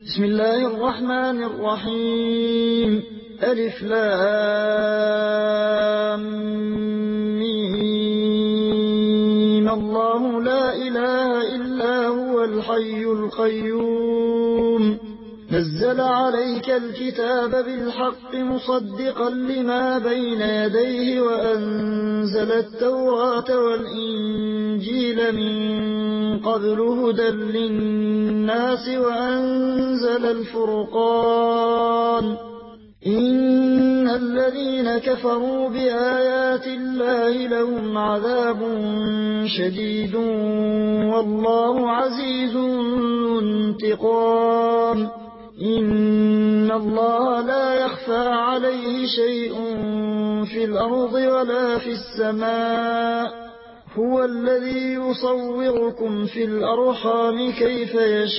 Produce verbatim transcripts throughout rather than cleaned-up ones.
بسم الله الرحمن الرحيم. ألف لام ميم. الله لا إله إلا هو الحي القيوم نزل عليك الكتاب بالحق مصدقا لما بين يديه وأنزل التوراة والإنجيل من قبل هدى للناس وأنزل الفرقان. إن الذين كفروا بآيات الله لهم عذاب شديد والله عزيز ذو انتقام. إن الله لا يخفى عليه شيء في الأرض ولا في السماء. هو الذي يصوركم في الأرحام كيف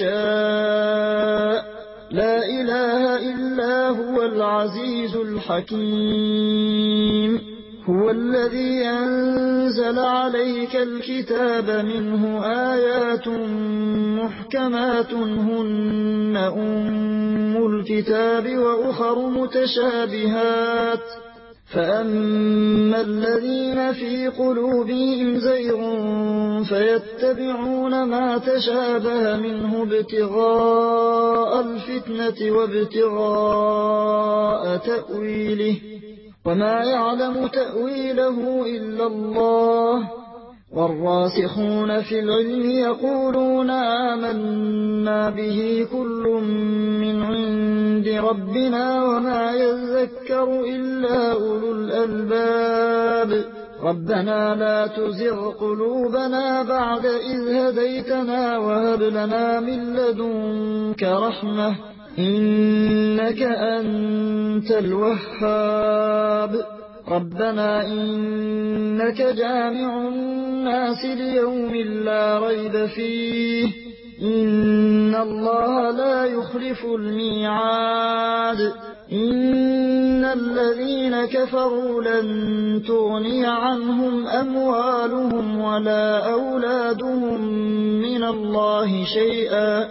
يشاء. لا إله إلا هو العزيز الحكيم. هو الذي أنزل عليك الكتاب منه آيات محكمات هن أم الكتاب وأخر متشابهات. فأما الذين في قلوبهم زيغ فيتبعون ما تشابه منه ابتغاء الفتنة وابتغاء تأويله وما يعلم تأويله إلا الله. والراسخون في العلم يقولون آمنا به كل من عند ربنا وما يذكر إلا أولو الألباب. ربنا لا تزغ قلوبنا بعد إذ هديتنا وهب لنا من لدنك رحمة إنك أنت الوهاب. ربنا إنك جامع الناس ليوم لا ريب فيه إن الله لا يخلف الميعاد. إن الذين كفروا لن تغني عنهم أموالهم ولا أولادهم من الله شيئا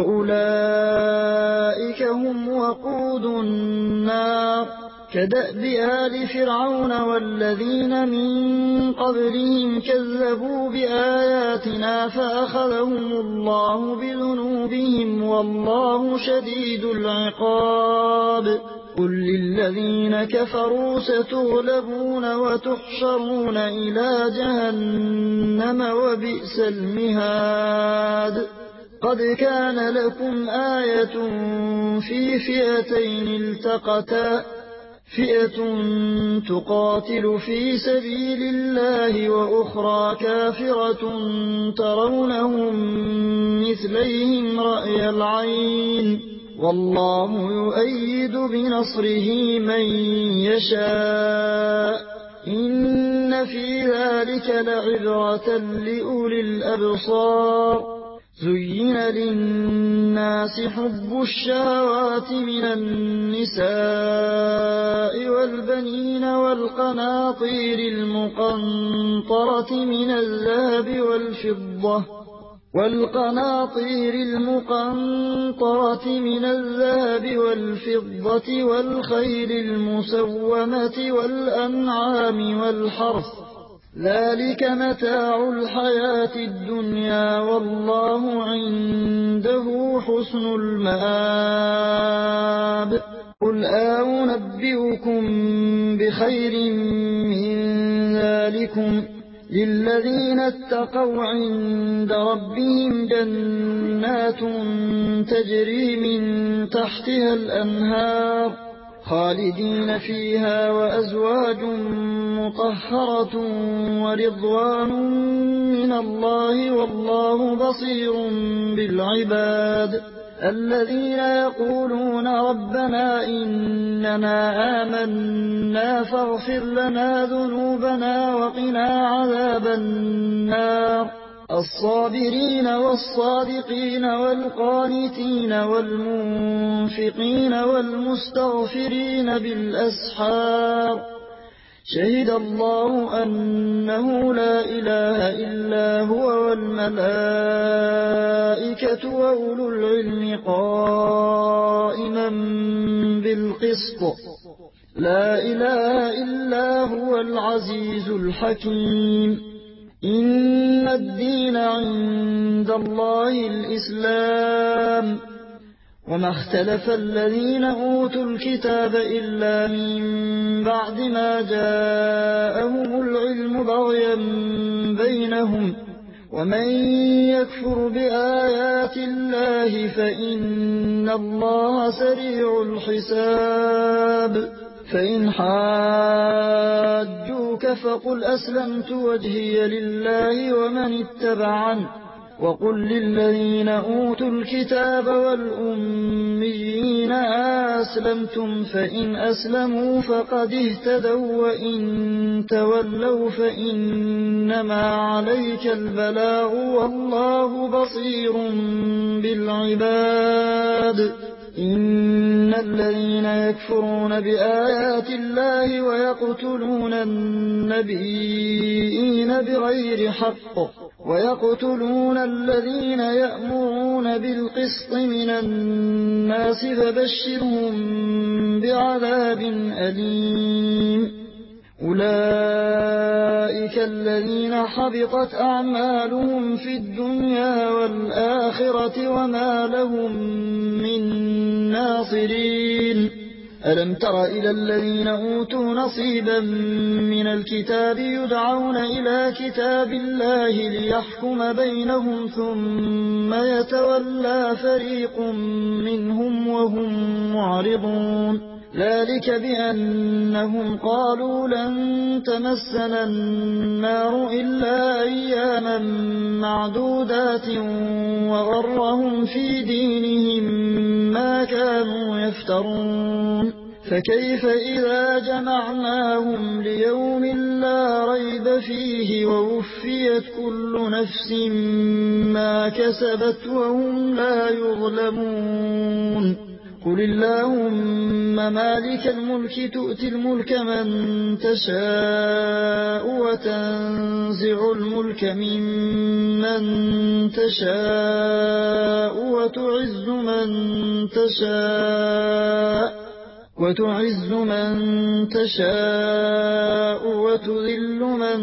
وأولئك هم وقود النار. كدأب آل فرعون والذين من قبلهم كذبوا بآياتنا فأخذهم الله بذنوبهم والله شديد العقاب. قل للذين كفروا ستغلبون وتحشرون إلى جهنم وبئس المهاد. قد كان لكم آية في فئتين التقتا فئة تقاتل في سبيل الله وأخرى كافرة ترونهم مثليهم رأي العين والله يؤيد بنصره من يشاء. إن في ذلك لعبرة لأولي الأبصار. زين للناس حب الشهوات من النساء والبنين والقناطير المقنطرة من الذهب والفضة والقناطير المقنطرة من الذهب والفضة والخيل المسومة والأنعام والحرث ذلك متاع الحياة الدنيا والله عنده حسن المآب. قل أنبئكم بخير من ذلكم للذين اتقوا عند ربهم جنات تجري من تحتها الأنهار خالدين فيها وأزواج مطهرة ورضوان من الله والله بصير بالعباد. الذين يقولون ربنا إننا آمنا فاغفر لنا ذنوبنا وقنا عذاب النار. الصابرين والصادقين والقانتين والمنفقين والمستغفرين بالأسحار شهد الله أنه لا إله إلا هو والملائكة وأولو العلم قائما بالقسط لا إله إلا هو العزيز الحكيم إن الدين عند الله الإسلام وما اختلف الذين أوتوا الكتاب إلا من بعد ما جاءهم العلم بغيا بينهم ومن يكفر بآيات الله فإن الله سريع الحساب فإن حاجوك فقل أسلمت وجهي لله ومن اتبعني وقل للذين أوتوا الكتاب والأميين أسلمتم فإن أسلموا فقد اهتدوا وإن تولوا فإنما عليك البلاغ والله بصير بالعباد إن الذين يكفرون بآيات الله ويقتلون النبيين بغير حق ويقتلون الذين يأمرون بالقسط من الناس فبشرهم بعذاب أليم أولئك الذين حبطت أعمالهم في الدنيا والآخرة وما لهم من ناصرين ألم تر إلى الذين أوتوا نصيبا من الكتاب يدعون إلى كتاب الله ليحكم بينهم ثم يتولى فريق منهم وهم معرضون ذلك بأنهم قالوا لن تمسنا النار إلا أياما معدودات وغرهم في دينهم ما كانوا يفترون فكيف إذا جمعناهم ليوم لا ريب فيه ووفيت كل نفس ما كسبت وهم لا يظلمون قل اللهم مالك الملك تؤتي الملك من تشاء وتنزع الملك ممن تشاء وتعز من تشاء وتعز من تشاء وتذل من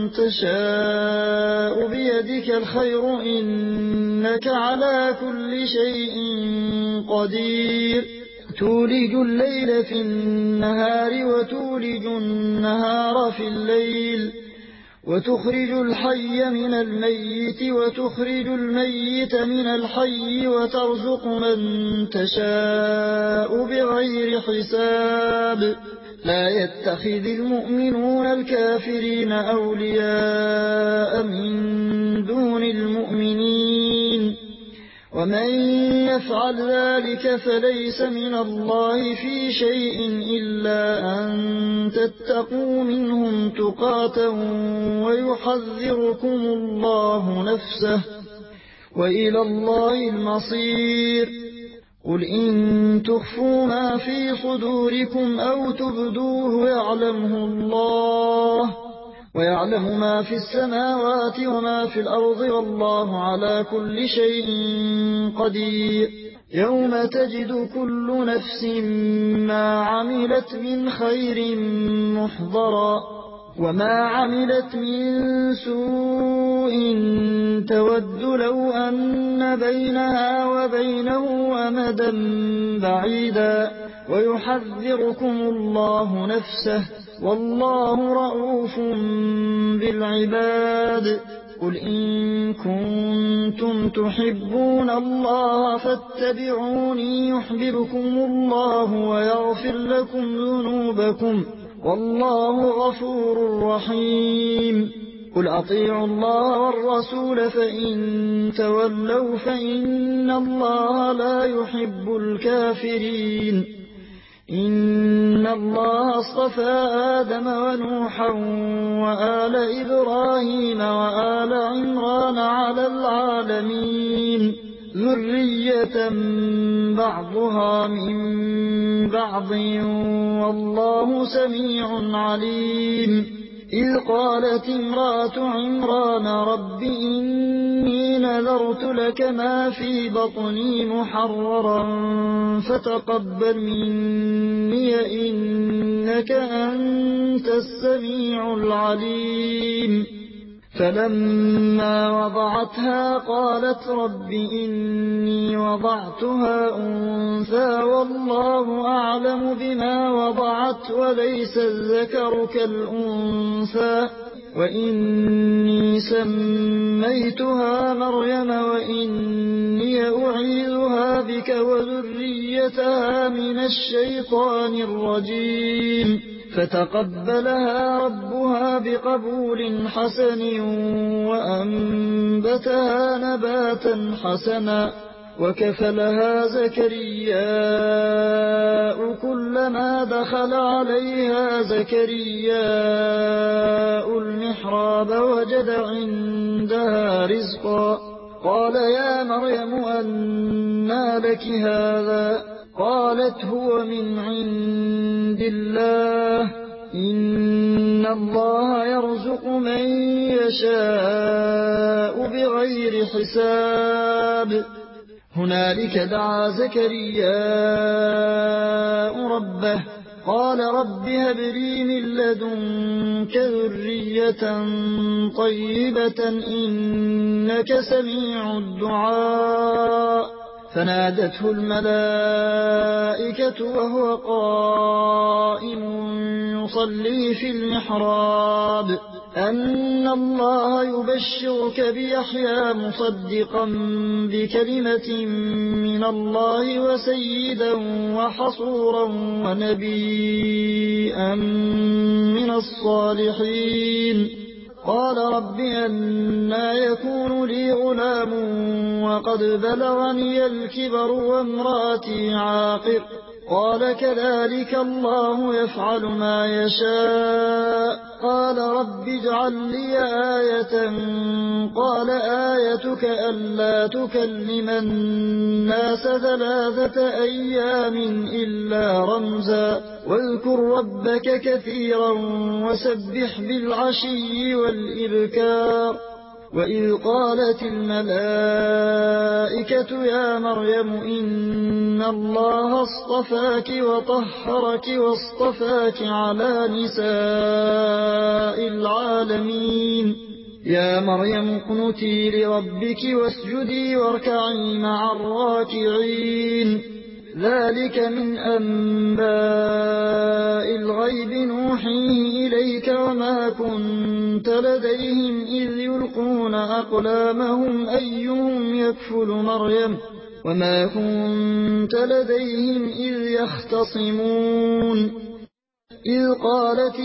تشاء بيدك الخير إنك على كل شيء قدير تولج الليل في النهار وتولج النهار في الليل وتخرج الحي من الميت وتخرج الميت من الحي وترزق من تشاء بغير حساب لا يتخذ المؤمنون الكافرين أولياء من دون المؤمنين ومن يفعل ذلك فليس من الله في شيء إلا أن تتقوا منهم تقاتا ويحذركم الله نفسه وإلى الله المصير قل إن تخفوا ما في صدوركم أو تبدوه يعلمه الله ويعلم ما في السماوات وما في الأرض والله على كل شيء قدير يوم تجد كل نفس ما عملت من خير محضرا وما عملت من سوء تود لو أن بينها وبينه أمدا بعيدا ويحذركم الله نفسه والله رؤوف بالعباد قل إن كنتم تحبون الله فاتبعوني يحببكم الله ويغفر لكم ذنوبكم والله غفور رحيم قل أطيعوا الله والرسول فإن تولوا فإن الله لا يحب الكافرين إن الله اصطفى آدم ونوحا وآل إبراهيم وآل عمران على العالمين ذرية بعضها من بعض والله سميع عليم إذ قالت امرأة عمران رب إني نذرت لك ما في بطني محررا فتقبل مني إنك أنت السميع العليم فلما وضعتها قالت رب إني وضعتها أنثى والله أعلم بما وضعت وليس الذكر كالأنثى وإني سميتها مريم وإني أعيذها بك وذريتها من الشيطان الرجيم فتقبلها ربها بقبول حسن وأنبتها نباتا حسنا وكفلها زكرياء كلما دخل عليها زكرياء المحراب وجد عندها رزقا قال يا مريم أنى لك هذا قالت هو من عند الله إن الله يرزق من يشاء بغير حساب هنالك دعا زكرياء ربه قال رب هب لي من لدنك ذرية طيبة إنك سميع الدعاء فنادته الملائكة وهو قائم يصلي في المحراب أن الله يبشرك بيحيى مصدقا بكلمة من الله وسيدا وحصورا ونبيا من الصالحين قال رب أنى يكون لي غلام وقد بلغني الكبر وامرأتي عاقر قال كذلك الله يفعل ما يشاء قال رب اجعل لي آية قال آيتك ألا تكلم الناس ثلاثة أيام إلا رمزا واذكر ربك كثيرا وسبح بالعشي والإبكار وإذ قالت الملائكة يا مريم إن الله اصطفاك وطهرك واصطفاك على نساء العالمين يا مريم اقنتي لربك واسجدي واركعي مع الراكعين ذلك من أنباء الغيب نوحيه إليك وما كنت لديهم إذ يلقون أقلامهم أيهم يكفل مريم وما كنت لديهم إذ يختصمون إذ قالت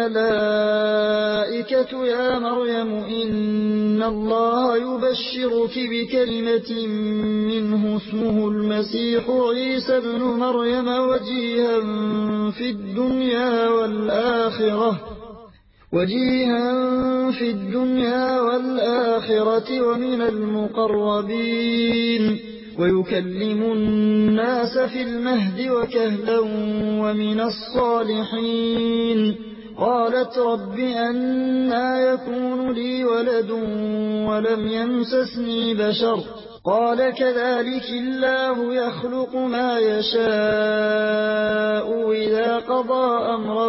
الملائكة يا مريم إن الله يبشرك بكلمة منه اسمه المسيح عيسى ابن مريم وجيها في الدنيا والآخرة وجيها في الدنيا والآخرة ومن المقربين ويكلم الناس في المهد وكهلا ومن الصالحين قالت رب أنى يكون لي ولد ولم يمسسني بشر قال كذلك الله يخلق ما يشاء إذا قضى أمرا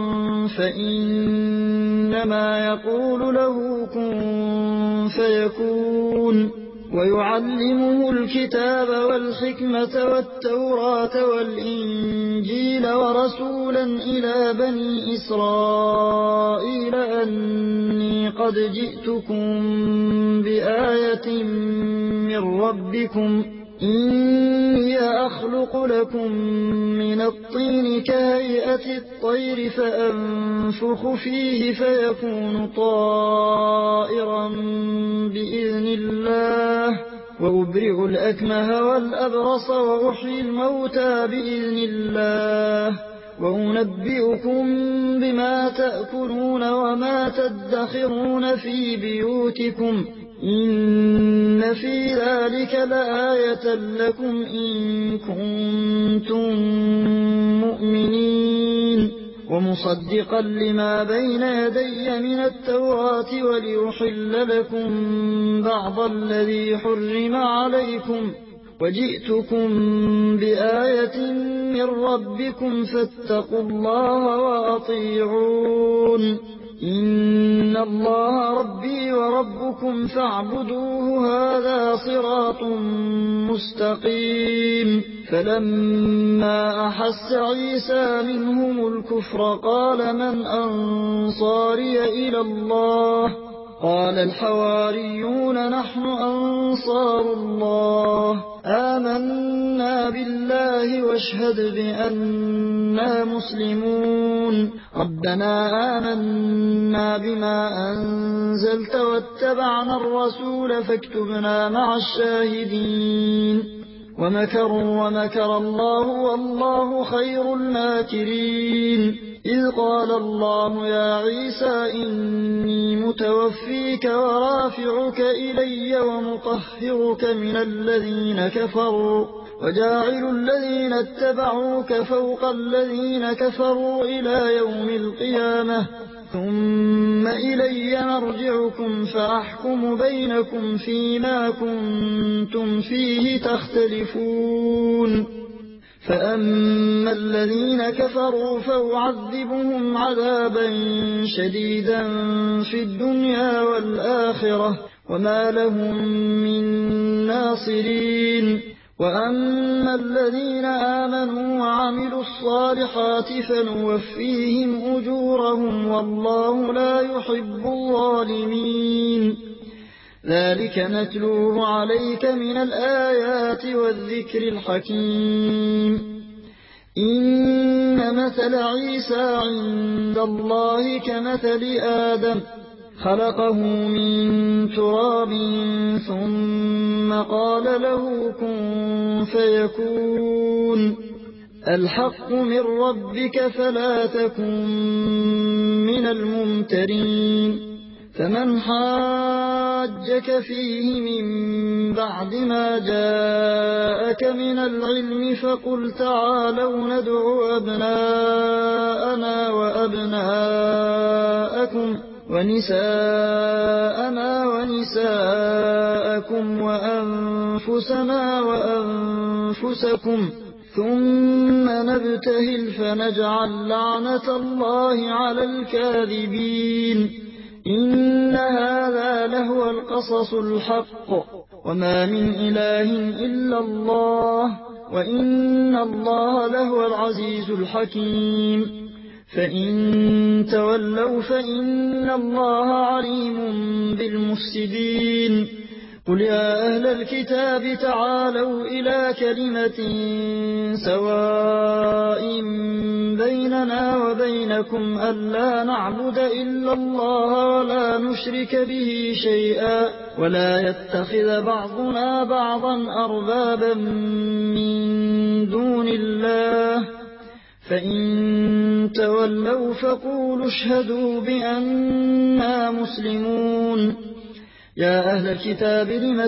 فإنما يقول له كن فيكون ويعلمه الكتاب والحكمة والتوراة والإنجيل ورسولا إلى بني إسرائيل أني قد جئتكم بآية من ربكم إني أخلق لكم من الطين كهيئة الطير فأنفخ فيه فيكون طائرا بإذن الله وأبرئ الأكمه والأبرص وأحيي الموتى بإذن الله وأنبئكم بما تأكلون وما تدخرون في بيوتكم إن في ذلك لآية لكم إن كنتم مؤمنين ومصدقا لما بين يدي من التوراة وليحل لكم بعض الذي حرم عليكم وجئتكم بآية من ربكم فاتقوا الله وأطيعون إن الله ربي وربكم فاعبدوه هذا صراط مستقيم فلما أحس عيسى منهم الكفر قال من أنصاري إلى الله قال الحواريون نحن أنصار الله آمنا بالله واشهد بأننا مسلمون ربنا آمنا بما أنزلت واتبعنا الرسول فاكتبنا مع الشاهدين ومكروا ومكر الله والله خير الماكرين إذ قال الله يا عيسى إني متوفيك ورافعك إلي ومطهرك من الذين كفروا وجاعل الذين اتبعوك فوق الذين كفروا إلى يوم القيامة ثم إلي مرجعكم فأحكم بينكم فيما كنتم فيه تختلفون فأما الذين كفروا فأعذبهم عذابا شديدا في الدنيا والآخرة وما لهم من ناصرين وأما الذين آمنوا وعملوا الصالحات فنوفيهم أجورهم والله لا يحب الظالمين ذلك نتلوه عليك من الآيات والذكر الحكيم إن مثل عيسى عند الله كمثل آدم خلقه من تراب ثم قال له كن فيكون الحق من ربك فلا تكن من الممترين فمن حاجك فيه من بعد ما جاءك من العلم فقل تعالوا ندع أبناءنا وأبناءكم ونساءنا ونساءكم وأنفسنا وأنفسكم ثم نبتهل فنجعل لعنة الله على الكاذبين إن هذا لهو القصص الحق وما من إله إلا الله وإن الله لهو العزيز الحكيم فإن تولوا فإن الله عليم بالمفسدين قل يا أهل الكتاب تعالوا إلى كلمة سواء بيننا وبينكم ألا نعبد إلا الله ولا نشرك به شيئا ولا يتخذ بعضنا بعضا أربابا من دون الله فإن تولوا فقولوا اشهدوا بأننا مسلمون يا أهل الكتاب لم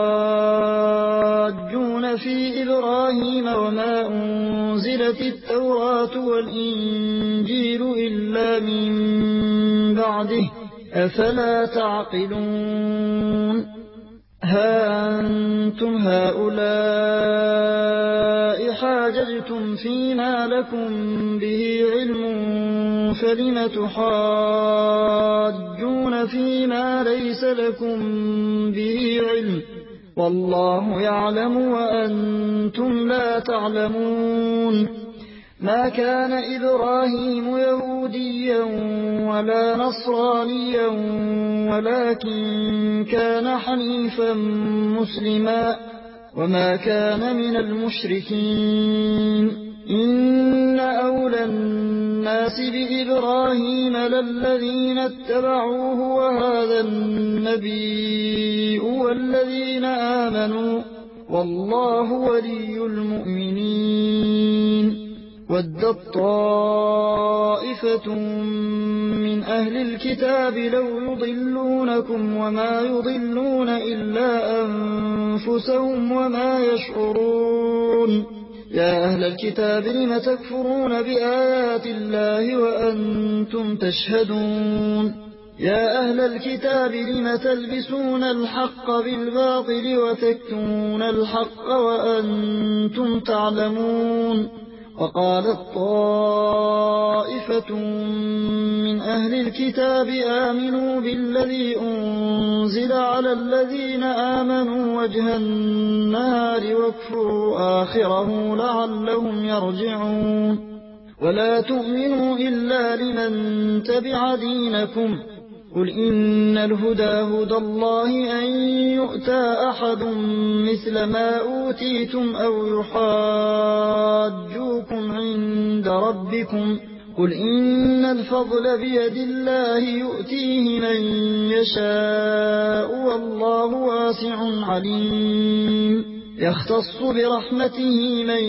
تحاجون في إبراهيم وما أنزلت التوراة والإنجيل إلا من بعده أفلا تعقلون ها أنتم هؤلاء حاججتم فيما لكم به علم فلم تحاجون فيما ليس لكم به علم والله يعلم وأنتم لا تعلمون ما كان إبراهيم يهوديا ولا نصرانيا ولكن كان حنيفا مسلما وما كان من المشركين إن أولى الناس بإبراهيم للذين اتبعوه وهذا النبي والذين آمنوا والله ولي المؤمنين وَدَّت طَّائِفَةٌ مِّنْ أَهْلِ الْكِتَابِ لَوْ يُضِلُّونَكُمْ وَمَا يُضِلُّونَ إِلَّا أَنفُسَهُمْ وَمَا يَشْعُرُونَ يَا أَهْلَ الْكِتَابِ لِمَ تَكْفُرُونَ بِآيَاتِ اللَّهِ وَأَنتُمْ تَشْهَدُونَ يَا أَهْلَ الْكِتَابِ لِمَ تَلْبِسُونَ الْحَقَّ بِالْبَاطِلِ وَتَكْتُمُونَ الْحَقَّ وَأَنتُمْ تَعْلَمُونَ وَقَالَت طَّائِفَةٌ مِّنْ أَهْلِ الْكِتَابِ آمِنُوا بِالَّذِي أُنزِلَ عَلَى الَّذِينَ آمَنُوا وَجْهَ النَّهَارِ وَاكْفُرُوا آخِرَهُ لَعَلَّهُمْ يَرْجِعُونَ وَلَا تُؤْمِنُوا إِلَّا لِمَن تَبِعَ دِينَكُمْ قُلْ إِنَّ الْهُدَى هُدَى اللَّهِ أَن يُؤْتَىٰ أَحَدٌ مِّثْلَ مَا أُوتِيتُمْ أَوْ يُحَاجُّوكُمْ عِندَ رَبِّكُمْ قُلْ إِنَّ الْفَضْلَ بِيَدِ اللَّهِ يُؤْتِيهِ مَن يَشَاءُ وَاللَّهُ وَاسِعٌ عَلِيمٌ يَخْتَصُّ بِرَحْمَتِهِ مَن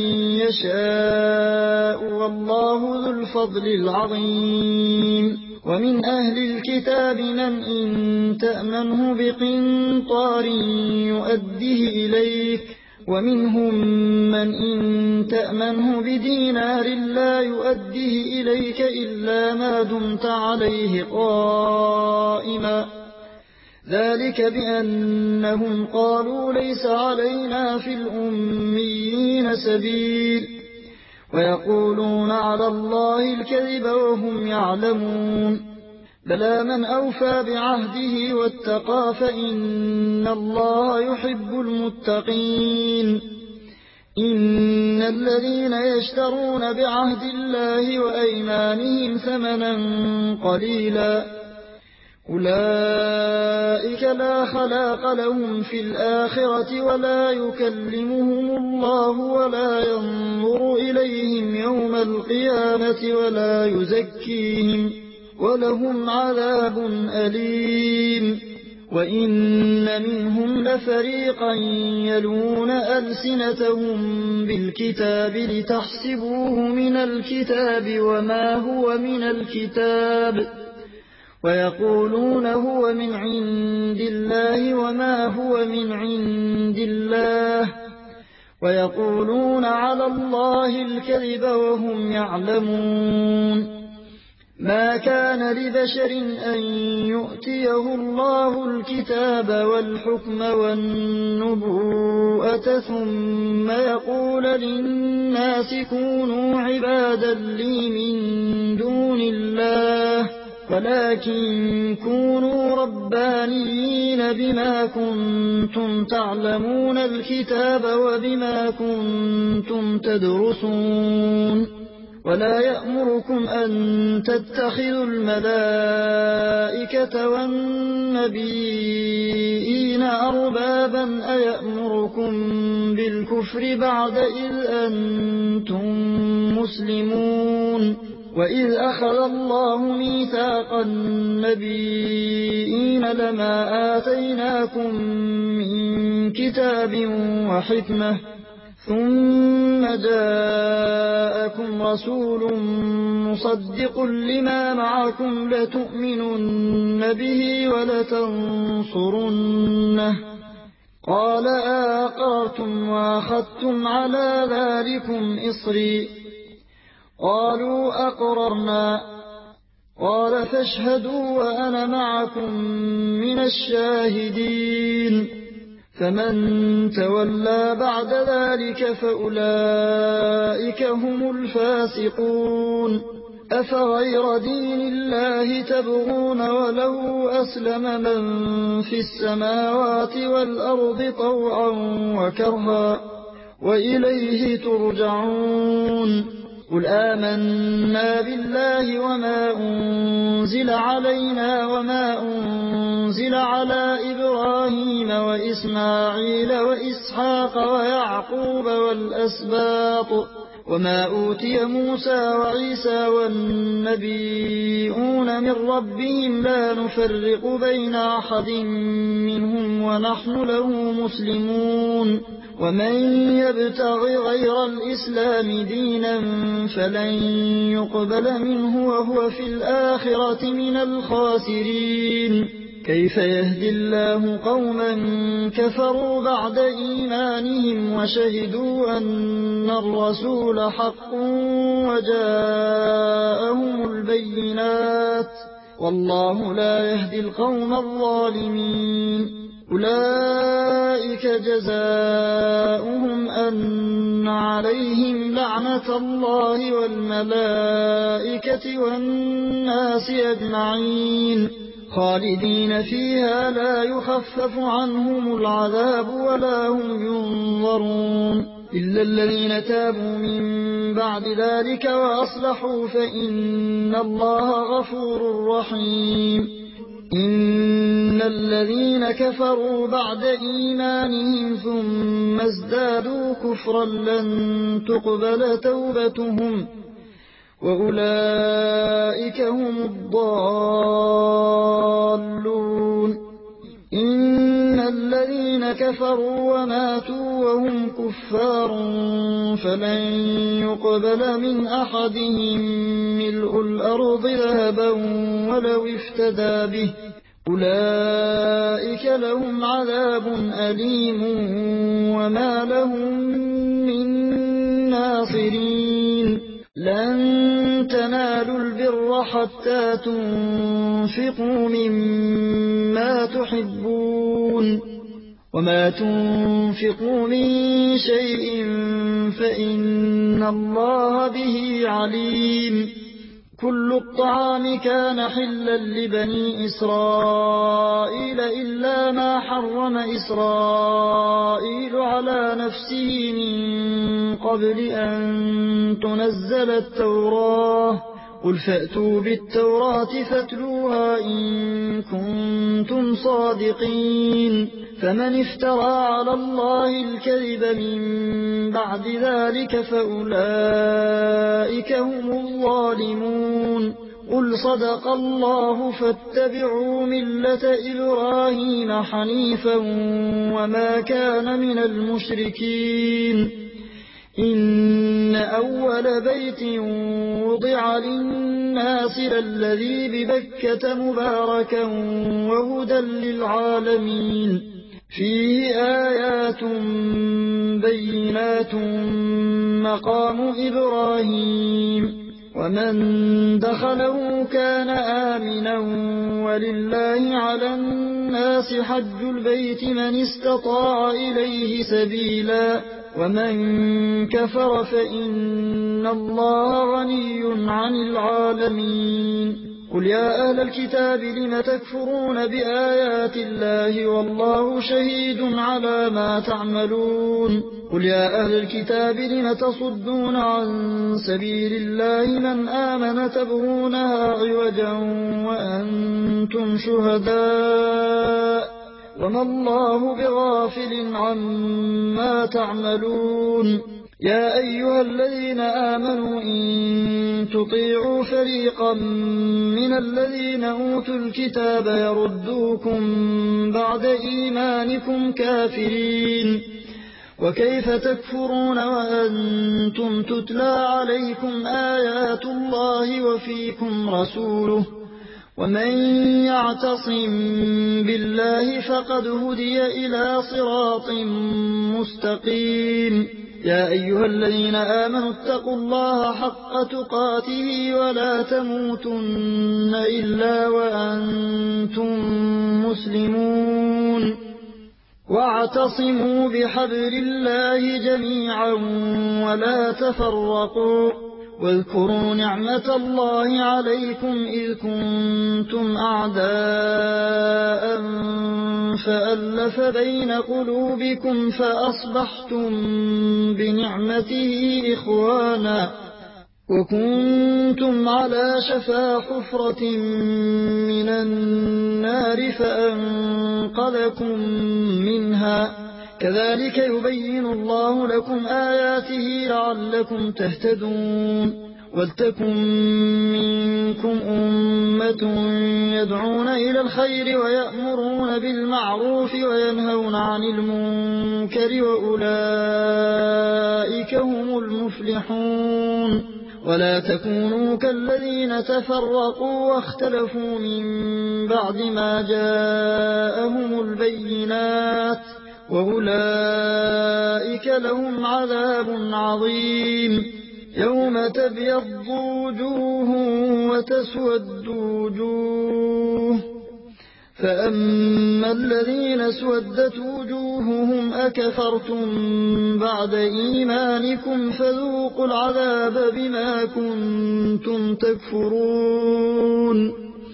يَشَاءُ وَاللَّهُ ذُو الْفَضْلِ الْعَظِيمِ وَمِنْ أَهْلِ الْكِتَابِ مَنْ إِن تَأْمَنْهُ بِقِنطَارٍ يُؤَدِّهِ إِلَيْكَ وَمِنْهُم مَّنْ إِن تَأْمَنْهُ بِدِينَارٍ لَّا يُؤَدِّهِ إِلَيْكَ إِلَّا مَا دُمْتَ عَلَيْهِ قَائِمًا ذَلِكَ بِأَنَّهُمْ قَالُوا لَيْسَ عَلَيْنَا فِي الْأُمِّيِّينَ سَبِيلٌ وَيَقُولُونَ عَلَى اللَّهِ الْكَذِبَ وَهُمْ يَعْلَمُونَ بَلَىٰ مَنْ أَوْفَىٰ بِعَهْدِهِ وَاتَّقَىٰ فَإِنَّ اللَّهَ يُحِبُّ الْمُتَّقِينَ إِنَّ الَّذِينَ يَشْتَرُونَ بِعَهْدِ اللَّهِ وَأَيْمَانِهِمْ ثَمَنًا قَلِيلًا أُولَٰئِكَ لَا خَلَاقَ لَهُمْ فِي الْآخِرَةِ وَلَا يُكَلِّمُهُمُ اللَّهُ وَلَا يَنظُرُ إِلَيْهِمْ يَوْمَ الْقِيَامَةِ وَلَا يُزَكِّيهِمْ وَلَهُمْ عَذَابٌ أَلِيمٌ وَإِنَّ مِنْهُمْ لَفَرِيقًا يَلْوُونَ أَلْسِنَتَهُم بِالْكِتَابِ لِتَحْسَبُوهُ مِنَ الْكِتَابِ وَمَا هُوَ مِنَ الْكِتَابِ وَيَقُولُونَ هُوَ مِنْ عِندِ اللَّهِ وَمَا هُوَ مِنْ عِندِ اللَّهِ وَيَقُولُونَ عَلَى اللَّهِ الْكَذِبَ وَهُمْ يَعْلَمُونَ مَا كَانَ لِبَشَرٍ أَن يُؤْتِيَهُ اللَّهُ الْكِتَابَ وَالْحُكْمَ وَالنُّبُوَّةَ ثُمَّ يَقُولَ لِلنَّاسِ كُونُوا عِبَادًا لِّي مِن دُونِ اللَّهِ وَلَٰكِن كُونُوا رَبَّانِيِّينَ بِمَا كُنتُمْ تَعْلَمُونَ الْكِتَابَ وَبِمَا كُنتُمْ تَدْرُسُونَ وَلَا يَأْمُرُكُمْ أَن تَتَّخِذُوا الْمَلَائِكَةَ وَالنَّبِيِّينَ أَرْبَابًا أَيَأْمُرُكُم بِالْكُفْرِ بَعْدَ إِذْ أَنتُم مُّسْلِمُونَ وَإِذْ أَخَذَ اللَّهُ مِيثَاقَ النَّبِيِّينَ لَمَا آتَيْنَاكُم مِّن كِتَابٍ وَحِكْمَةٍ ثُمَّ جَاءَكُمْ رَسُولٌ مُّصَدِّقٌ لِّمَا مَعَكُمْ لَتُؤْمِنُنَّ بِهِ وَلَتَنصُرُنَّهُ قَالَ أَأَقْرَرْتُمْ وَأَخَذْتُمْ عَلَىٰ ذَٰلِكُمْ إِصْرِي قَالُوا أَقْرَرْنَا قَالَ فَاشْهَدُوا وَأَنَا مَعَكُم مِّنَ الشَّاهِدِينَ فَمَن تَوَلَّىٰ بَعْدَ ذَٰلِكَ فَأُولَٰئِكَ هُمُ الْفَاسِقُونَ أَفَغَيْرَ دِينِ اللَّهِ تَبْغُونَ وَلَهُ أَسْلَمَ مَن فِي السَّمَاوَاتِ وَالْأَرْضِ طَوْعًا وَكَرْهًا وَإِلَيْهِ تُرْجَعُونَ قُلْ آمَنَّا بِاللَّهِ وَمَا أُنزِلَ عَلَيْنَا وَمَا أُنزِلَ عَلَىٰ إِبْرَاهِيمَ وَإِسْمَاعِيلَ وَإِسْحَاقَ وَيَعْقُوبَ وَالْأَسْبَاطِ وَمَا أُوتِيَ مُوسَىٰ وَعِيسَىٰ وَالنَّبِيُّونَ مِن رَّبِّهِمْ لَا نُفَرِّقُ بَيْنَ أَحَدٍ مِّنْهُمْ وَنَحْنُ لَهُ مُسْلِمُونَ ومن يبتغ غير الإسلام دينا فلن يقبل منه وهو في الآخرة من الخاسرين كيف يهدي الله قوما كفروا بعد إيمانهم وشهدوا أن الرسول حق وجاءهم البينات والله لا يهدي القوم الظالمين أولئك جزاؤهم أن عليهم لعنة الله والملائكة والناس أجمعين خالدين فيها لا يخفف عنهم العذاب ولا هم ينظرون إلا الذين تابوا من بعد ذلك وأصلحوا فإن الله غفور رحيم إن الذين كفروا بعد إيمانهم ثم ازدادوا كفرا لن تقبل توبتهم وأولئك هم الضالون إن الذين كفروا وماتوا وهم كفار فلن يقبل من أحدهم ملء الأرض ذهبا ولو افتدى به أولئك لهم عذاب أليم وما لهم من ناصرين لن تنالوا البر حتى تنفقوا مما تحبون وما تنفقوا من شيء فإن الله به عليم كل الطعام كان حلا لبني إسرائيل إلا ما حرم إسرائيل على نفسه من قبل أن تنزل التوراة قل فأتوا بالتوراة فاتلوها إن كنتم صادقين فمن افترى على الله الكذب من بعد ذلك فأولئك هم الظالمون قل صدق الله فاتبعوا ملة إبراهيم حنيفا وما كان من المشركين إن أول بيت وضع للناس للذي ببكة مباركا وهدى للعالمين فيه آيات بينات مقام إبراهيم ومن دخله كان آمنا ولله على الناس حج البيت من استطاع إليه سبيلا ومن كفر فإن الله غني عن العالمين قل يا أهل الكتاب لم تكفرون بآيات الله والله شهيد على ما تعملون قل يا أهل الكتاب لم تصدون عن سبيل الله من آمن تبغونها عوجا وأنتم شهداء وما الله بغافل عما تعملون يا أيها الذين آمنوا إن تطيعوا فريقا من الذين أوتوا الكتاب يردوكم بعد إيمانكم كافرين وكيف تكفرون وأنتم تتلى عليكم آيات الله وفيكم رسوله ومن يعتصم بالله فقد هدي إلى صراط مستقيم يا أيها الذين آمنوا اتقوا الله حق تقاته ولا تموتن إلا وأنتم مسلمون واعتصموا بحبل الله جميعا ولا تفرقوا واذكروا نعمة الله عليكم إذ كنتم أعداء فألف بين قلوبكم فأصبحتم بنعمته إخوانا وكنتم على شفا حفرة من النار فأنقذكم منها كذلك يبين الله لكم آياته لعلكم تهتدون وَلْتَكُن مِّنكُمْ أُمَّةٌ يَدْعُونَ إِلَى الْخَيْرِ وَيَأْمُرُونَ بِالْمَعْرُوفِ وَيَنْهَوْنَ عَنِ الْمُنكَرِ وَأُولَئِكَ هُمُ الْمُفْلِحُونَ وَلَا تَكُونُوا كَالَّذِينَ تَفَرَّقُوا وَاخْتَلَفُوا مِن بَعْدِ مَا جَاءَهُمُ الْبَيِّنَاتُ وَأُولَئِكَ لَهُمْ عَذَابٌ عَظِيمٌ يَوْمَ تَبْيَضُّ وُجُوهٌ وَتَسْوَدُّ وُجُوهٌ فَأَمَّا الَّذِينَ اسْوَدَّتْ وُجُوهُهُمْ أَكَفَرْتُم بَعْدَ إِيمَانِكُمْ فَذُوقُوا الْعَذَابَ بِمَا كُنتُمْ تَكْفُرُونَ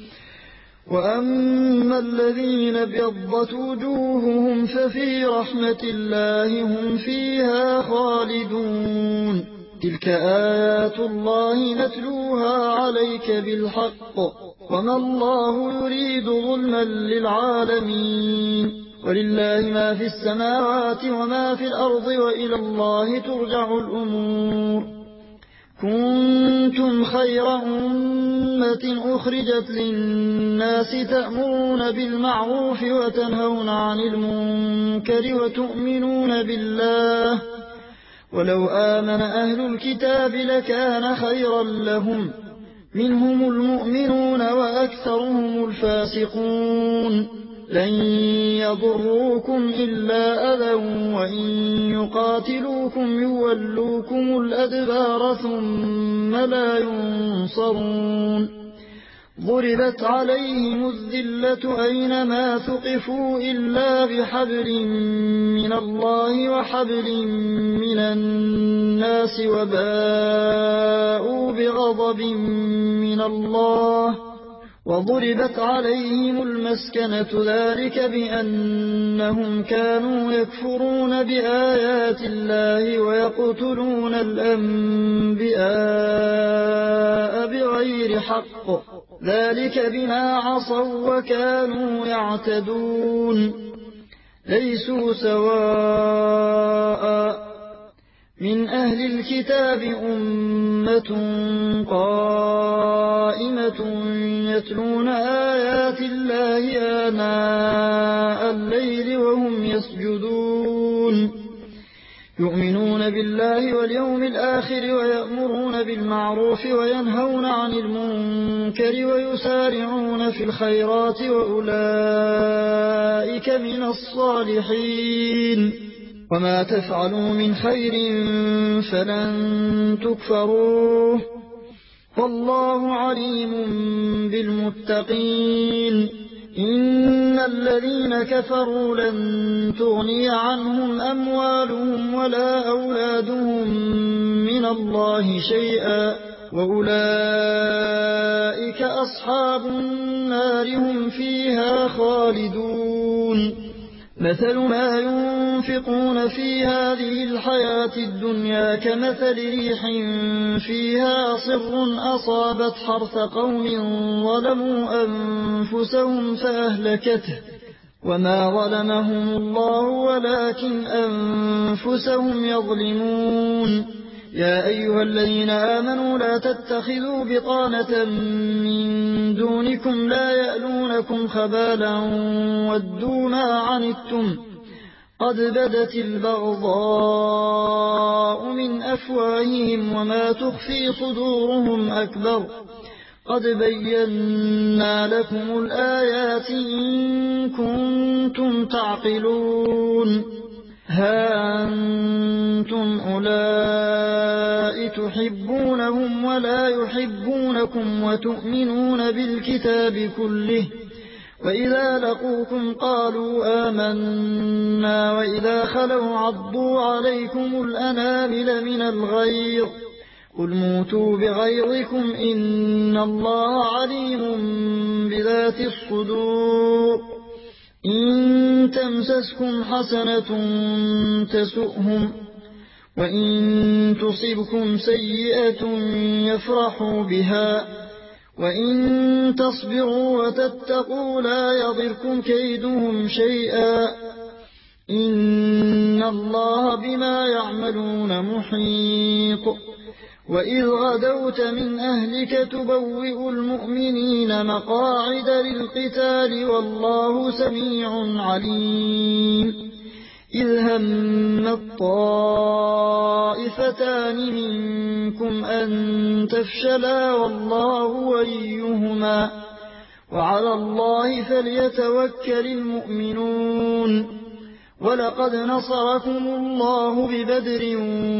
وَأَمَّا الَّذِينَ ابْيَضَّتْ وُجُوهُهُمْ فَفِي رَحْمَةِ اللَّهِ هُمْ فِيهَا خَالِدُونَ تِلْكَ آيَاتُ اللَّهِ نَتْلُوهَا عَلَيْكَ بِالْحَقِّ وَمَا اللَّهُ يُرِيدُ ظُلْمًا لِّلْعَالَمِينَ وَلِلَّهِ مَا فِي السَّمَاوَاتِ وَمَا فِي الْأَرْضِ وَإِلَى اللَّهِ تُرْجَعُ الْأُمُورُ كُنتُمْ خَيْرَ أُمَّةٍ أُخْرِجَتْ لِلنَّاسِ تَأْمُرُونَ بِالْمَعْرُوفِ وَتَنْهَوْنَ عَنِ الْمُنكَرِ وَتُؤْمِنُونَ بِاللَّهِ وَلَوْ آمَنَ أَهْلُ الْكِتَابِ لَكَانَ خَيْرًا لَّهُمْ مِنْهُمُ الْمُؤْمِنُونَ وَأَكْثَرُهُمُ الْفَاسِقُونَ لَن يَضُرُّوكُمْ إِلَّا أَذًى وَإِن يُقَاتِلُوكُمْ يُوَلُّوكُمُ الْأَدْبَارَ ثُمَّ لَا يُنصَرُونَ ضُرِبَتْ عَلَيْهِمُ الذِّلَّةُ أَيْنَمَا ثُقِفُوا إِلَّا بِحَبْلٍ مِّنَ اللَّهِ وَحَبْلٍ مِّنَ النَّاسِ وَبَاءُوا بِغَضَبٍ مِّنَ اللَّهِ وَضُرِبَتْ عَلَيْهِمُ الْمَسْكَنَةُ ذَلِكَ بِأَنَّهُمْ كَانُوا يَكْفُرُونَ بِآيَاتِ اللَّهِ وَيَقْتُلُونَ الْأَنبِيَاءَ بِغَيْرِ حَقٍّ ذَلِكَ بِمَا عَصَوا وَّكَانُوا يَعْتَدُونَ لَيْسُوا سَوَاءً مِنْ أَهْلِ الْكِتَابِ أُمَّةٌ قَائِمَةٌ يَتْلُونَ آيَاتِ اللَّهِ آنَاءَ اللَّيْلِ وَهُمْ يَسْجُدُونَ يُؤْمِنُونَ بِاللَّهِ وَالْيَوْمِ الْآخِرِ وَيَأْمُرُونَ بِالْمَعْرُوفِ وَيَنْهَوْنَ عَنِ الْمُنكَرِ وَيُسَارِعُونَ فِي الْخَيْرَاتِ وَأُولَئِكَ مِنَ الصَّالِحِينَ وَمَا تَفْعَلُوا مِنْ خَيْرٍ فَلَن تُكْفَرُوهُ وَاللَّهُ عَلِيمٌ بِالْمُتَّقِينَ إِنَّ الَّذِينَ كَفَرُوا لَن تُغْنِيَ عَنْهُمْ أَمْوَالُهُمْ وَلَا أَوْلَادُهُم مِّنَ اللَّهِ شَيْئًا وَأُولَئِكَ أَصْحَابُ النَّارِ هُمْ فِيهَا خَالِدُونَ مَثَلُ مَا يُنفِقُونَ فِي هَٰذِهِ الْحَيَاةِ الدُّنْيَا كَمَثَلِ رِيحٍ فِيهَا صِرٌّ أَصَابَتْ حَرْثَ قَوْمٍ ظَلَمُوا أَنفُسَهُمْ فَأَهْلَكَتْهُ وَمَا ظَلَمَهُمُ اللَّهُ وَلَٰكِنْ أَنفُسَهُمْ يَظْلِمُونَ يَا أَيُّهَا الَّذِينَ آمَنُوا لَا تَتَّخِذُوا بِطَانَةً مِّن دُونِكُمْ لَا يَأْلُونَكُمْ خَبَالًا وَدُّوا مَا عَنِتُّمْ قَدْ بَدَتِ الْبَغْضَاءُ مِنْ أَفْوَاهِهِمْ وَمَا تُخْفِي صُدُورُهُمْ أَكْبَرُ قَدْ بَيَّنَّا لَكُمُ الْآيَاتِ إِن كُنتُمْ تَعْقِلُونَ هَا أَنتُمْ أُولَاءِ تُحِبُّونَهُمْ وَلَا يُحِبُّونَكُمْ وَتُؤْمِنُونَ بِالْكِتَابِ كُلِّهِ وَإِذَا لَقُوكُمْ قَالُوا آمَنَّا وَإِذَا خَلَوْا عَضُّوا عَلَيْكُمُ الْأَنَامِلَ مِنَ الْغَيْظِ قُلْ مُوتُوا بِغَيْظِكُمْ إِنَّ اللَّهَ عَلِيمٌ بِذَاتِ الصُّدُورِ إِن تَمْسَسْكُمْ حَسَنَةٌ تَسُؤْهُمْ وَإِن تُصِبْكُمْ سَيِّئَةٌ يَفْرَحُوا بِهَا وَإِن تَصْبِرُوا وَتَتَّقُوا لَا يَضِرْكُمْ كَيْدُهُمْ شَيْئًا إن الله بما يعملون محيط وإذ غدوت من أهلك تبوئ المؤمنين مقاعد للقتال والله سميع عليم إذ هم الطائفتان منكم أن تفشلا والله وليهما وعلى الله فليتوكل المؤمنون ولقد نصركم الله ببدر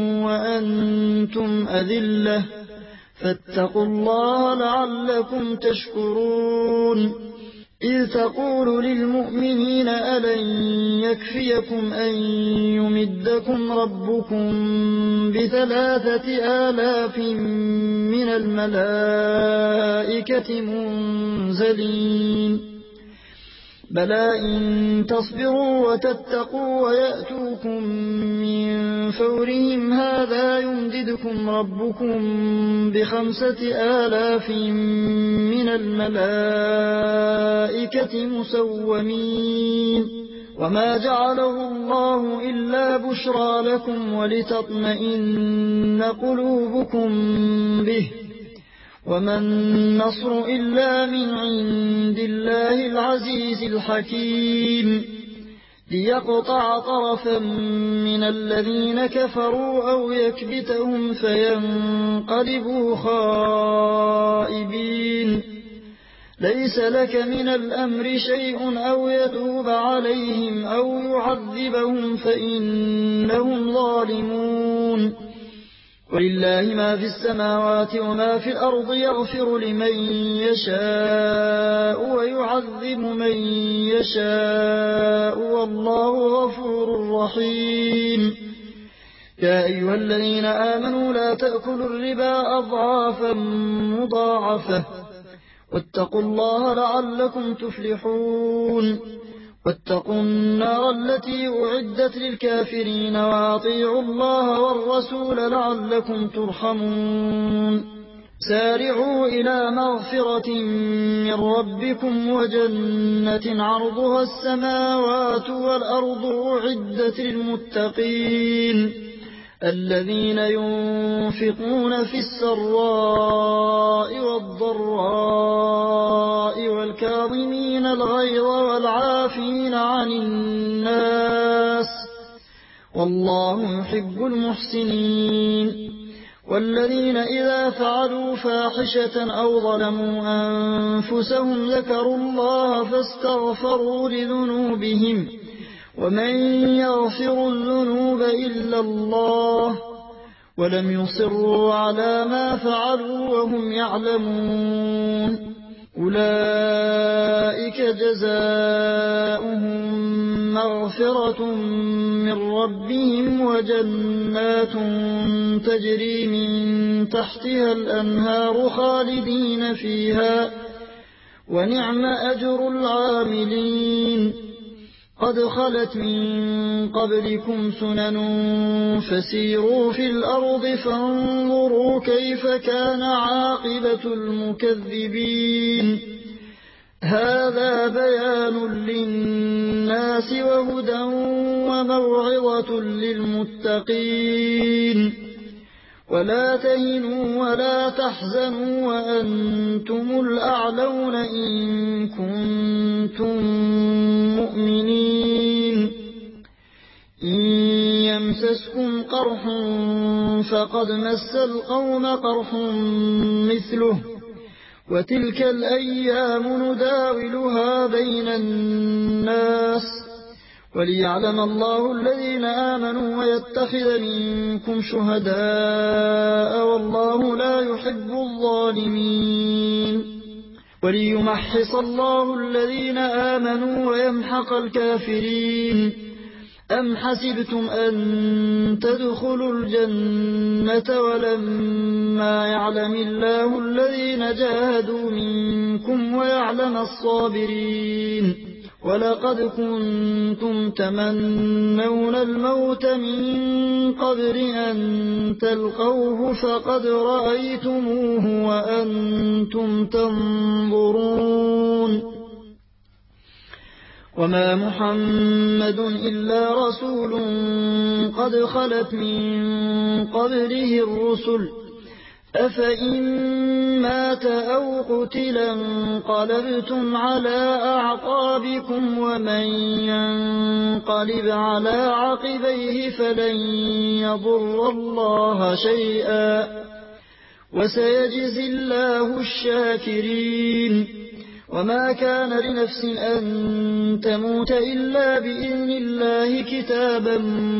وأنتم أذلة فاتقوا الله لعلكم تشكرون إذ تقول للمؤمنين ألن يكفيكم أن يمدكم ربكم بثلاثة آلاف من الملائكة منزلين بلى إن تصبروا وتتقوا ويأتوكم من فورهم هذا يمددكم ربكم بخمسة آلاف من الملائكة مسومين وما جعله الله إلا بشرى لكم ولتطمئن قلوبكم به وما النصر إلا من عند الله العزيز الحكيم ليقطع طرفا من الذين كفروا أو يكبتهم فينقلبوا خائبين ليس لك من الأمر شيء أو يتوب عليهم أو يعذبهم فإنهم ظالمون ولله ما في السماوات وما في الأرض يغفر لمن يشاء ويعذب من يشاء والله غفور رحيم يا أيها الذين آمنوا لا تأكلوا الربا أضعافا مضاعفة واتقوا الله لعلكم تفلحون واتقوا النار التي أعدت للكافرين وأطيعوا الله والرسول لعلكم ترحمون سارعوا إلى مغفرة من ربكم وجنة عرضها السماوات والأرض أعدت للمتقين الذين ينفقون في السراء والضراء والكاظمين الغيظ والعافين عن الناس والله يحب المحسنين والذين إذا فعلوا فاحشة أو ظلموا أنفسهم ذكروا الله فاستغفروا لذنوبهم ومن يغفر الذنوب إلا الله ولم يصروا على ما فعلوا وهم يعلمون أولئك جزاؤهم مغفرة من ربهم وجنات تجري من تحتها الأنهار خالدين فيها ونعم أجر العاملين قد خلت من قبلكم سنن فسيروا في الأرض فانظروا كيف كان عاقبة المكذبين هذا بيان للناس وهدى وموعظة للمتقين ولا تهنوا ولا تحزنوا وأنتم الأعلون إن كنتم مؤمنين إن يمسسكم قرح فقد مس القوم قرح مثله وتلك الأيام نداولها بين الناس وليعلم الله الذين آمنوا ويتخذ منكم شهداء والله لا يحب الظالمين وليمحص الله الذين آمنوا ويمحق الكافرين أم حسبتم أن تدخلوا الجنة ولما يعلم الله الذين جاهدوا منكم ويعلم الصابرين ولقد كنتم تمنون الموت من قبل أن تلقوه فقد رأيتموه وأنتم تنظرون وما محمد إلا رسول قد خلت من قبله الرسل أفإن مات أو قتلا انقلبتم على أعقابكم ومن ينقلب على عقبيه فلن يضر الله شيئا وسيجزي الله الشاكرين وما كان لنفس أن تموت إلا بإذن الله كتابا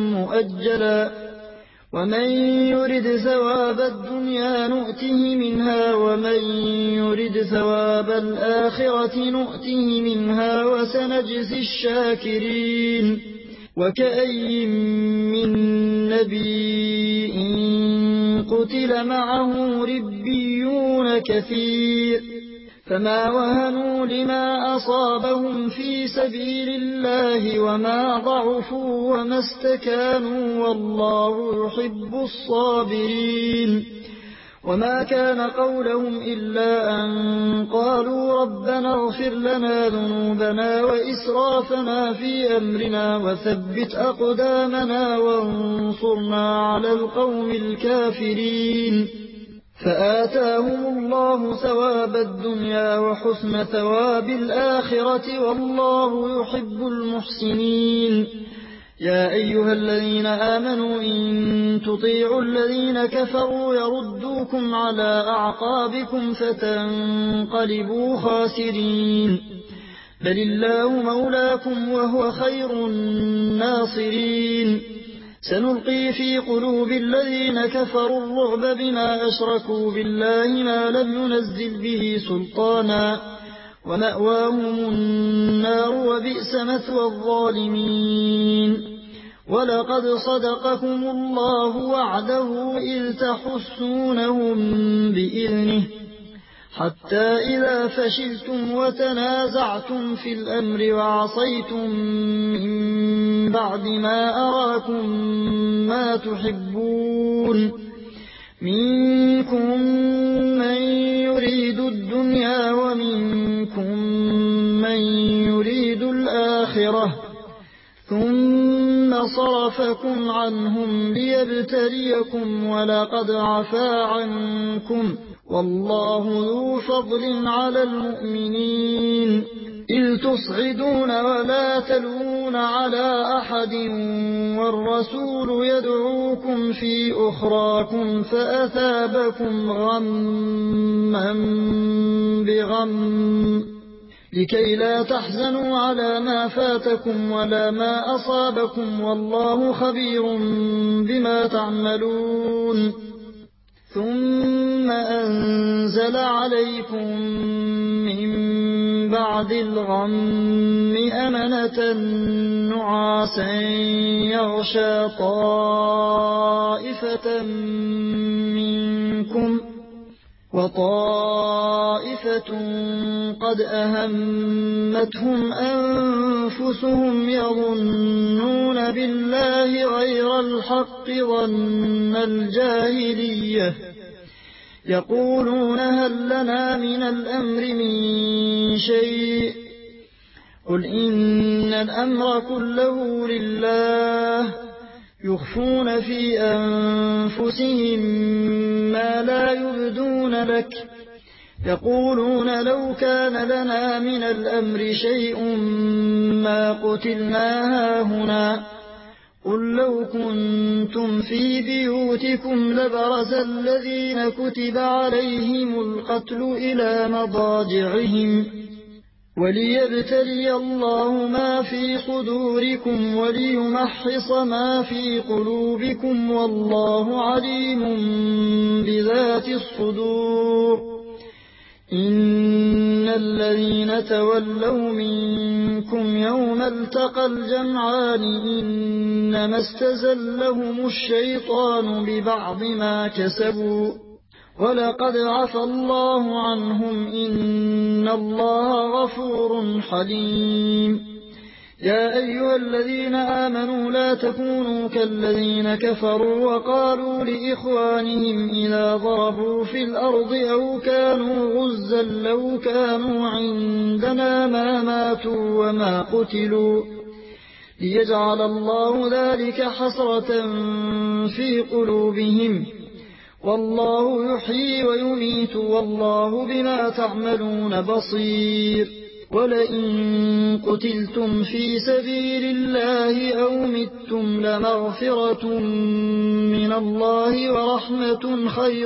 مؤجلا ومن يرد ثواب الدنيا نؤته منها ومن يرد ثواب الآخرة نؤته منها وسنجزي الشاكرين وكأي من نبي قتل معه ربيون كثير فما وهنوا لما أصابهم في سبيل الله وما ضعفوا وما استكانوا والله يحب الصابرين وما كان قولهم إلا أن قالوا ربنا اغفر لنا ذنوبنا وإسرافنا في أمرنا وثبت أقدامنا وانصرنا على القوم الكافرين فآتاهم الله ثواب الدنيا وحسن ثواب الآخرة والله يحب المحسنين يا أيها الذين آمنوا إن تطيعوا الذين كفروا يردوكم على أعقابكم فتنقلبوا خاسرين بل الله مولاكم وهو خير الناصرين سنلقي في قلوب الذين كفروا الرعب بما أشركوا بالله ما لم ينزل به سلطانا ومأواهم النار وبئس مثوى الظالمين ولقد صدقكم الله وعده إذ تحسونهم بإذنه حتى إذا فشلتم وتنازعتم في الأمر وعصيتم من بعد ما أراكم ما تحبون منكم من يريد الدنيا ومنكم من يريد الآخرة ثم صرفكم عنهم ليبتليكم ولقد عفا عنكم والله ذو فضل على المؤمنين إذ تصعدون ولا تلوون على أحد والرسول يدعوكم في أخراكم فأثابكم غما بغم لكي لا تحزنوا على ما فاتكم ولا ما أصابكم والله خبير بما تعملون ثم أنزل عليكم من بعد الغم أمنة نعاسا يغشى طائفة منكم وطائفة قد أهمتهم أنفسهم يظنون بالله غير الحق ظن الجاهلية يقولون هل لنا من الأمر من شيء قل إن الأمر كله لله يخفون في أنفسهم ما لا يبدون لك يقولون لو كان لنا من الأمر شيء ما قتلنا هاهنا قل لو كنتم في بيوتكم لبرز الذين كتب عليهم القتل إلى مضاجعهم وليبتلي الله ما في صدوركم وليمحص ما في قلوبكم والله عليم بذات الصدور إن الذين تولوا منكم يوم التقى الجمعان إنما استزلهم الشيطان ببعض ما كسبوا ولقد عفى الله عنهم إن الله غفور حليم يا أيها الذين آمنوا لا تكونوا كالذين كفروا وقالوا لإخوانهم إذا ضربوا في الأرض أو كانوا غزا لو كانوا عندنا ما ماتوا وما قتلوا ليجعل الله ذلك حسرة في قلوبهم والله يحيي ويميت والله بما تعملون بصير ولئن قتلتم في سبيل الله أو متم لمغفرة من الله ورحمة خير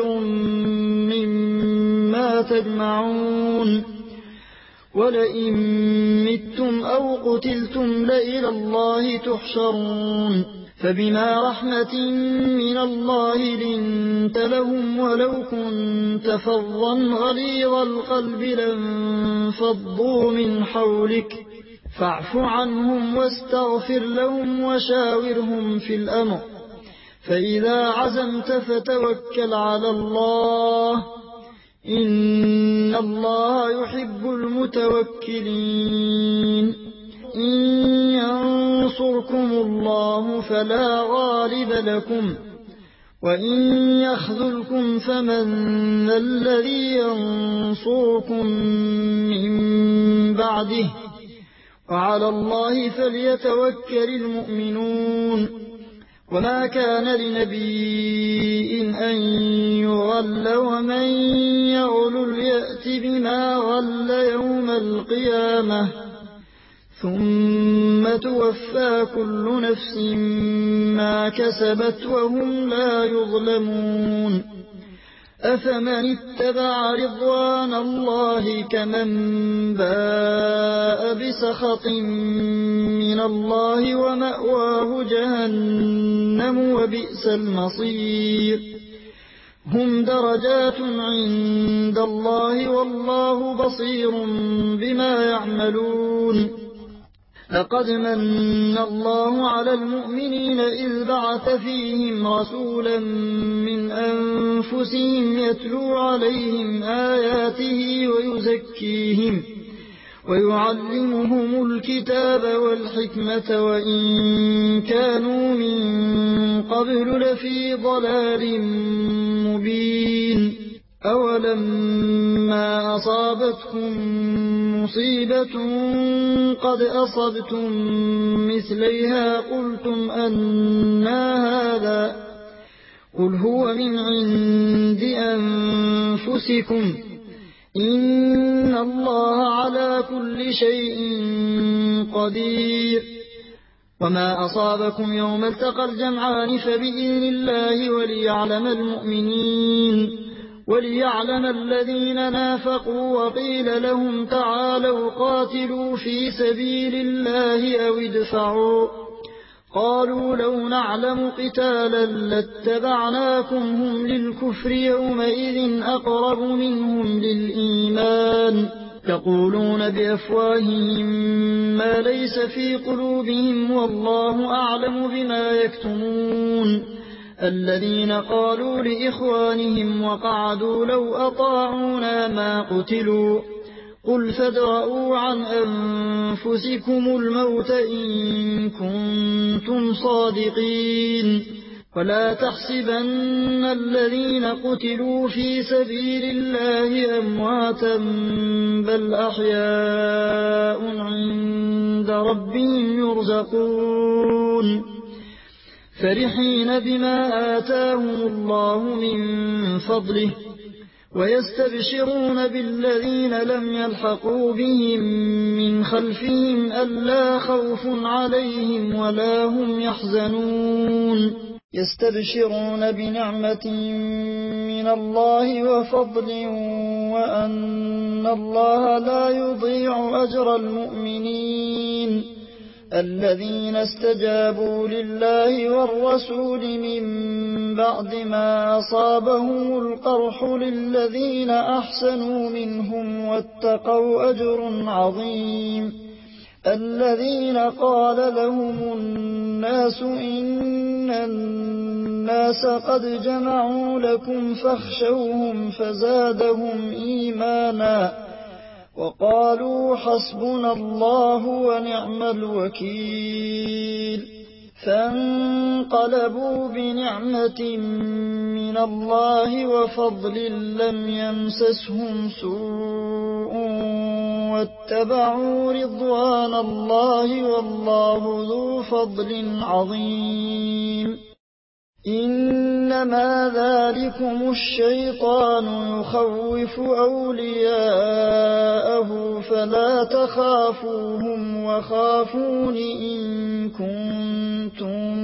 مما تجمعون ولئن متم أو قتلتم لإلى الله تحشرون فبما رحمة من الله لنت لهم ولو كنت فظا غليظ القلب لانفضوا من حولك فاعف عنهم واستغفر لهم وشاورهم في الأمر فإذا عزمت فتوكل على الله إن الله يحب المتوكلين إن ينصركم الله فلا غالب لكم وإن يخذلكم فمن ذا الذي ينصركم من بعده وعلى الله فليتوكل المؤمنون وما كان لنبي أن يغل ومن يغل يأت بما غل يوم القيامة ثم توفى كل نفس ما كسبت وهم لا يظلمون أفمن اتبع رضوان الله كمن باء بسخط من الله ومأواه جهنم وبئس المصير هم درجات عند الله والله بصير بما يعملون لقد من الله على المؤمنين إذ بعث فيهم رسولا من أنفسهم يتلو عليهم آياته ويزكيهم ويعلمهم الكتاب والحكمة وإن كانوا من قبل لفي ضلال مبين أولما أصابتكم مصيبة قد أصبتم مثليها قلتم أنى هذا قل هو من عند أنفسكم إن الله على كل شيء قدير وما أصابكم يوم التقى الجمعان فبإذن الله وليعلم المؤمنين وليعلم الذين نافقوا وقيل لهم تعالوا قاتلوا في سبيل الله أو ادفعوا قالوا لو نعلم قتالا لاتبعناكم هم للكفر يومئذ أقرب منهم للإيمان يقولون بأفواههم ما ليس في قلوبهم والله أعلم بما يكتمون الذين قالوا لإخوانهم وقعدوا لو أطاعونا ما قتلوا قل فادرءوا عن أنفسكم الموت إن كنتم صادقين ولا تحسبن الذين قتلوا في سبيل الله أمواتا بل أحياء عند ربهم يرزقون فرحين بما آتاهم الله من فضله ويستبشرون بالذين لم يلحقوا بهم من خلفهم ألا خوف عليهم ولا هم يحزنون يستبشرون بنعمة من الله وفضل وأن الله لا يضيع أجر المؤمنين الذين استجابوا لله والرسول من بعد ما أصابهم القرح للذين أحسنوا منهم واتقوا أجر عظيم الذين قال لهم الناس إن الناس قد جمعوا لكم فاخشوهم فزادهم إيمانا وقالوا حسبنا الله ونعم الوكيل فانقلبوا بنعمة من الله وفضل لم يمسسهم سوء واتبعوا رضوان الله والله ذو فضل عظيم إنما ذلكم الشيطان يخوف أولياءه فلا تخافوهم وخافون إن كنتم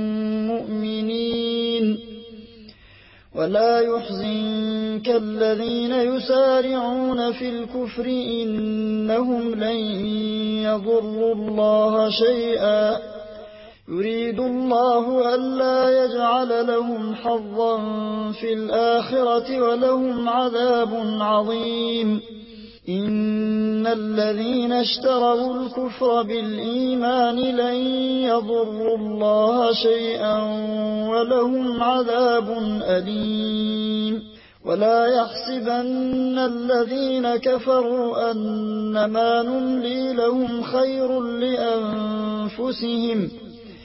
مؤمنين ولا يحزنك الذين يسارعون في الكفر إنهم لن يضروا الله شيئا يريد الله ألا يجعل لهم حظا في الآخرة ولهم عذاب عظيم إن الذين اشتروا الكفر بالإيمان لن يضروا الله شيئا ولهم عذاب أليم ولا يحسبن الذين كفروا أنما نملي لهم خير لأنفسهم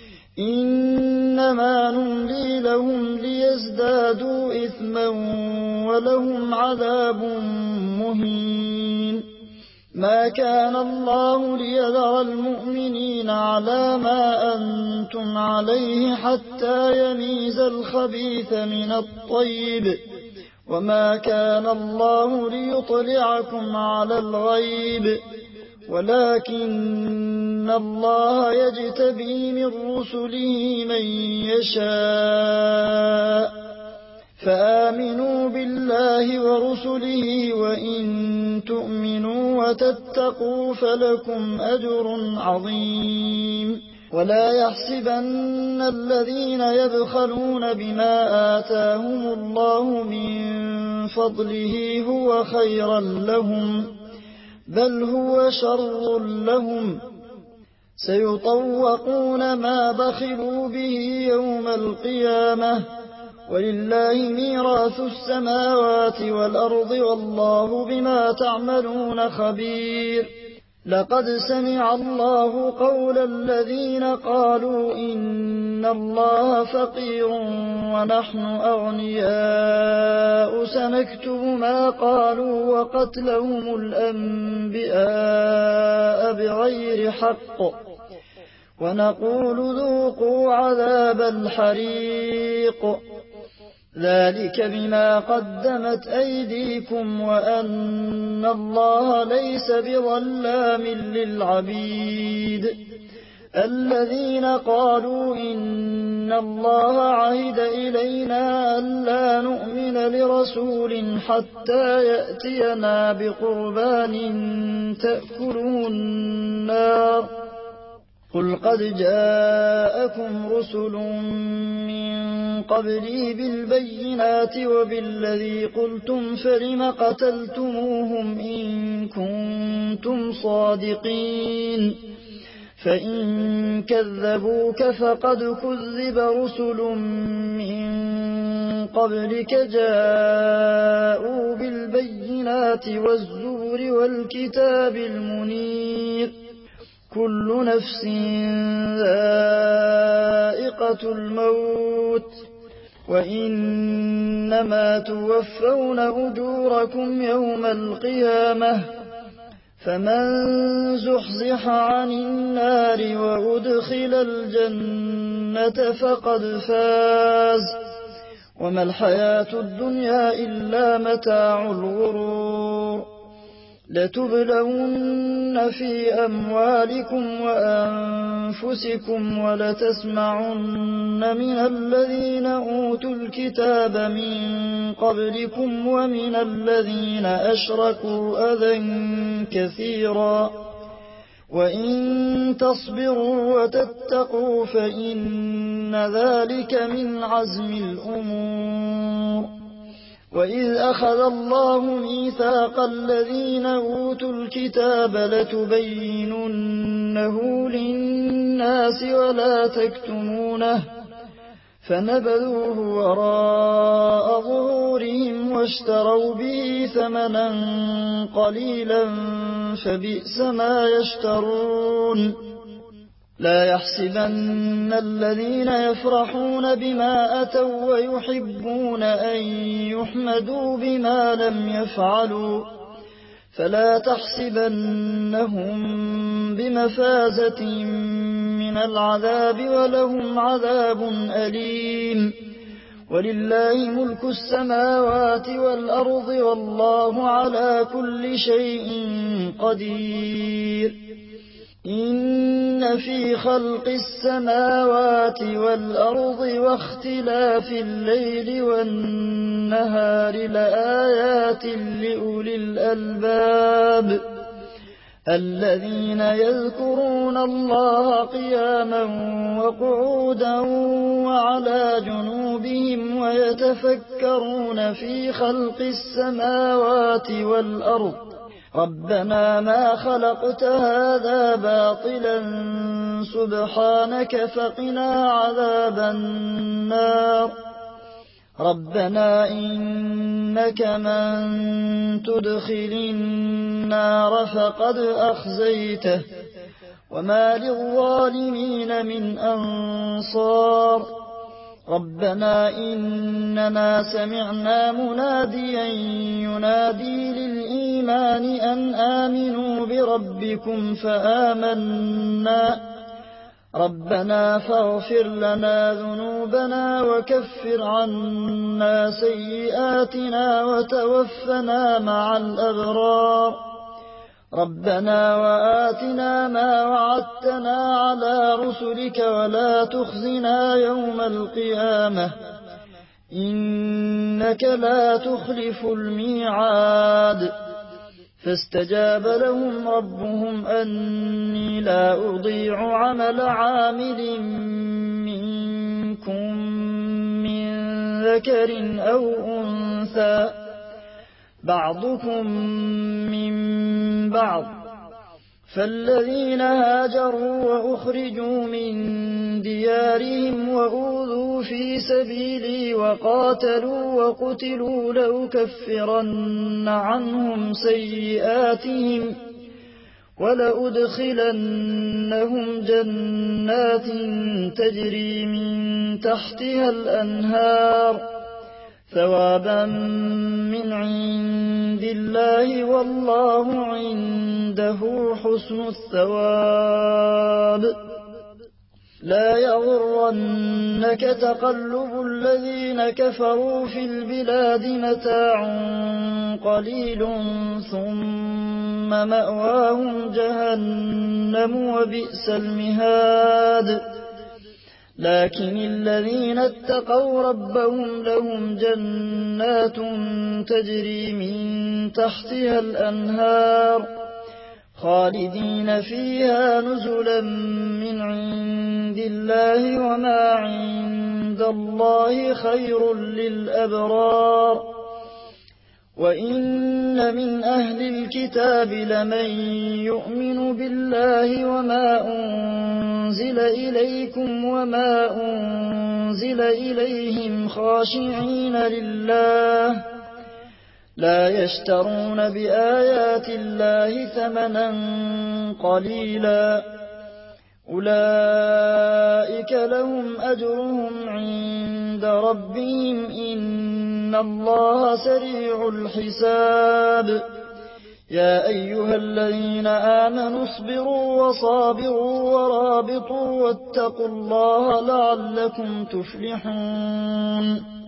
إنما نملي لهم ليزدادوا إثما ولهم عذاب مهين ما كان الله ليذر المؤمنين على ما أنتم عليه حتى يميز الخبيث من الطيب وما كان الله ليطلعكم على الغيب ولكن الله يجتبي من رسله من يشاء فآمنوا بالله ورسله وإن تؤمنوا وتتقوا فلكم أجر عظيم ولا يحسبن الذين يبخلون بما آتاهم الله من فضله هو خيرا لهم بل هو شر لهم سيطوقون ما بخلوا به يوم القيامة ولله ميراث السماوات والأرض والله بما تعملون خبير لقد سمع الله قول الذين قالوا إن الله فقير ونحن أغنياء سنكتب ما قالوا وقتلهم الأنبياء بغير حق ونقول ذوقوا عذاب الحريق ذلك بما قدمت أيديكم وأن الله ليس بظلام للعبيد الذين قالوا إن الله عهد إلينا ألا نؤمن لرسول حتى يأتينا بقربان تأكله النار قل قد جاءكم رسل من قبلي بالبينات وبالذي قلتم فلم قتلتموهم إن كنتم صادقين فإن كذبوك فقد كذب رسل من قبلك جاءوا بالبينات والزبر والكتاب المنير كل نفس ذائقة الموت وإنما توفون أجوركم يوم القيامة فمن زحزح عن النار وأدخل الجنة فقد فاز وما الحياة الدنيا إلا متاع الغرور لتبلون في أموالكم وأنفسكم ولتسمعن من الذين أوتوا الكتاب من قبلكم ومن الذين أشركوا أذى كثيرا وإن تصبروا وتتقوا فإن ذلك من عزم الأمور وإذ أخذ الله ميثاق الذين أوتوا الكتاب لتبيننه للناس ولا تكتمونه فنبذوه وراء ظهورهم واشتروا به ثمنا قليلا فبئس ما يشترون لا يحسبن الذين يفرحون بما أتوا ويحبون أن يحمدوا بما لم يفعلوا فلا تحسبنهم بمفازة من العذاب ولهم عذاب أليم ولله ملك السماوات والأرض والله على كل شيء قدير إن في خلق السماوات والأرض واختلاف الليل والنهار لآيات لأولي الألباب الذين يذكرون الله قياما وقعودا وعلى جنوبهم ويتفكرون في خلق السماوات والأرض ربنا ما خلقت هذا باطلا سبحانك فقنا عذاب النار ربنا إنك من تدخل النار فقد أخزيته وما للظالمين من أنصار ربنا إننا سمعنا مناديا ينادي للإيمان أن آمنوا بربكم فآمنا ربنا فاغفر لنا ذنوبنا وكفر عنا سيئاتنا وتوفنا مع الأبرار ربنا وآتنا ما وعدتنا على رسلك ولا تخزنا يوم القيامة إنك لا تخلف الميعاد فاستجاب لهم ربهم أني لا أضيع عمل عامل منكم من ذكر أو أنثى بعضكم من بعض فالذين هاجروا وأخرجوا من ديارهم وأوذوا في سبيلي وقاتلوا وقتلوا لأكفرن عنهم سيئاتهم ولأدخلنهم جنات تجري من تحتها الأنهار ثوابا من عند الله والله عنده حسن الثواب لا يغرنك تقلب الذين كفروا في البلاد متاع قليل ثم مأواهم جهنم وبئس المهاد لكن الذين اتقوا ربهم لهم جنات تجري من تحتها الأنهار خالدين فيها نزلا من عند الله وما عند الله خير للأبرار وإن من أهل الكتاب لمن يؤمن بالله وما أنزل إليكم وما أنزل إليهم خاشعين لله لا يشترون بآيات الله ثمنا قليلا أولئك لهم أجرهم عند ربهم إن الله سريع الحساب يا أيها الذين آمنوا اصبروا وصابروا ورابطوا واتقوا الله لعلكم تفلحون